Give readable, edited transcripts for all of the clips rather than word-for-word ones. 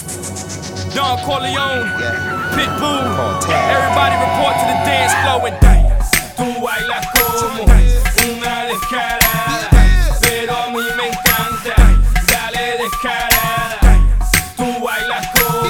Don Corleone, Pitbull, everybody report to the dance floor and dance. Tú bailas como una descarada, pero a mí me encanta, dale descarada. Tú bailas como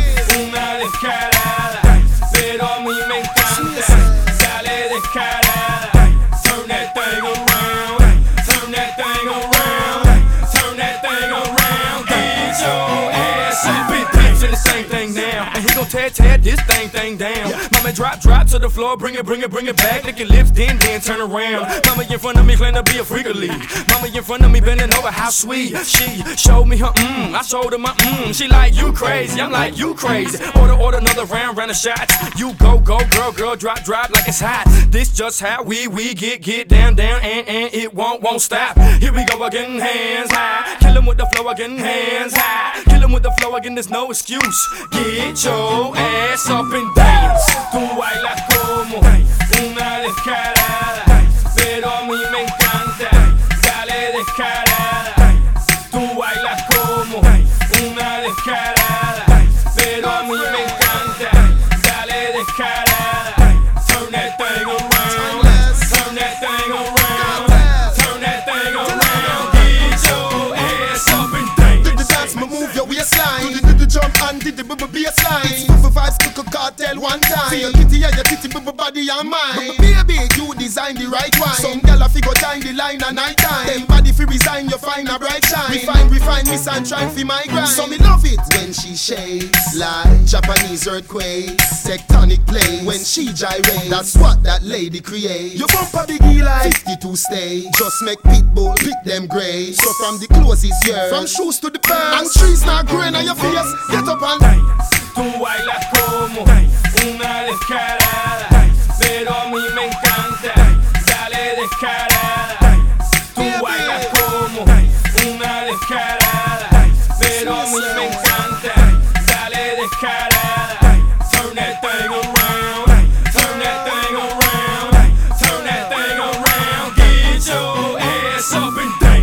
una descarada, pero a mí me encanta, dale descarada. Turn that thing around, turn that thing around, turn that thing around. Get your ass up and dance to the same thing now. And he gon' tear this thing down. Mama drop to the floor, bring it back. Lick your lips, then turn around. Mama in front of me, claim to be a freak of league. Mama in front of me, bending over, how sweet. She showed me her I showed her my She like, you crazy, I'm like, you crazy. Order another round of shots. You go, girl, drop like it's hot. This just how we get down, and it won't stop. Here we go again, hands high. Kill him with the flow again, hands high. Kill him with the flow again, there's no excuse. Get your ass up and dance. Tú bailas como una descarada, pero a mí me encanta, dale descarada. Tú bailas como una descarada, pero a mí me encanta, dale descarada. Turn that thing around, turn that thing around, turn that thing around. Get your ass up and dance. Did the dance, move your waistline. Did the jump and did the baseline. Super vibes, cook cartel one time. See your kitty and your titty, body and mine. Baby, you design the right wine. Some gal a figure time the line at night time. Them body fi resign, you find a bright shine. Refine, miss and try fi my grind. So me love it when she shakes like Japanese earthquakes. Tectonic play when she gyrates. That's what that lady creates. You bump a biggie like 52 stay. Just make Pitbull pick them grey. So from the clothes is yours, from shoes to the pants, and trees not growing on your face. Get up and dance. Tú bailas como una descarada, pero a mí me encanta, dale descarada. Tú bailas como una descarada, pero a mí me encanta, dale descarada. Turn that thing around, turn that thing around, turn that thing around. Get your ass up and dance.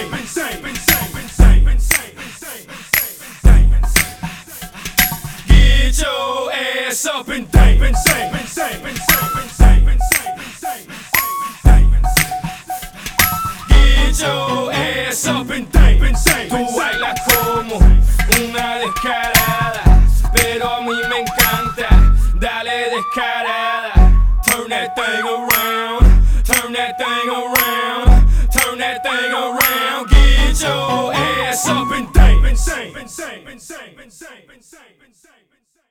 Get your ass up and dance. Get your ass up and dance. Tú bailas como una descarada, pero a mí me encanta, dale descarada. Turn that thing around, turn that thing around, turn that thing around. Get your ass up and dance.